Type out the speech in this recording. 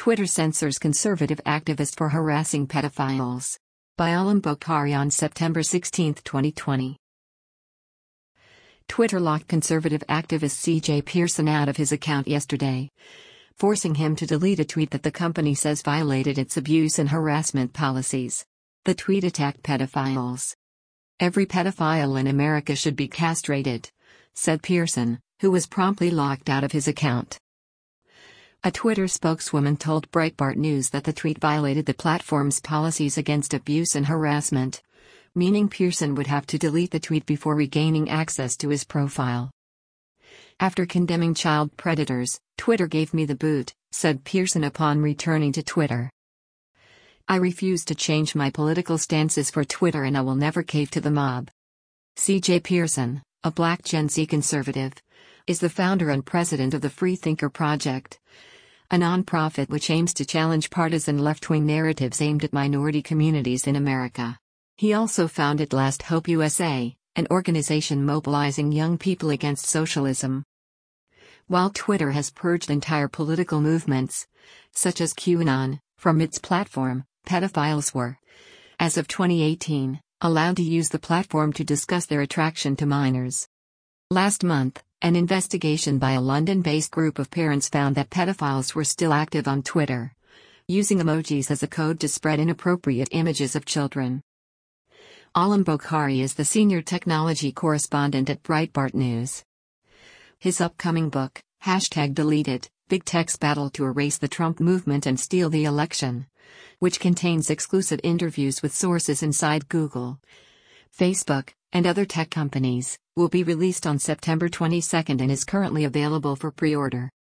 Twitter censors conservative activist for harassing pedophiles. By Alam Bokhari on September 16, 2020. Twitter locked conservative activist C.J. Pearson out of his account yesterday, forcing him to delete a tweet that the company says violated its abuse and harassment policies. The tweet attacked pedophiles. "Every pedophile in America should be castrated," said Pearson, who was promptly locked out of his account. A Twitter spokeswoman told Breitbart News that the tweet violated the platform's policies against abuse and harassment, meaning Pearson would have to delete the tweet before regaining access to his profile. "After condemning child predators, Twitter gave me the boot," said Pearson upon returning to Twitter. "I refuse to change my political stances for Twitter and I will never cave to the mob." C.J. Pearson, a black Gen Z conservative, is the founder and president of the Freethinker Project, a nonprofit which aims to challenge partisan left-wing narratives aimed at minority communities in America. He also founded Last Hope USA, an organization mobilizing young people against socialism. While Twitter has purged entire political movements, such as QAnon, from its platform, pedophiles were, as of 2018, allowed to use the platform to discuss their attraction to minors. Last month, an investigation by a London-based group of parents found that pedophiles were still active on Twitter, using emojis as a code to spread inappropriate images of children. Alam Bokhari is the senior technology correspondent at Breitbart News. His upcoming book, #Deleted, Big Tech's Battle to Erase the Trump Movement and Steal the Election, which contains exclusive interviews with sources inside Google, Facebook, and other tech companies, will be released on September 22 and is currently available for pre-order.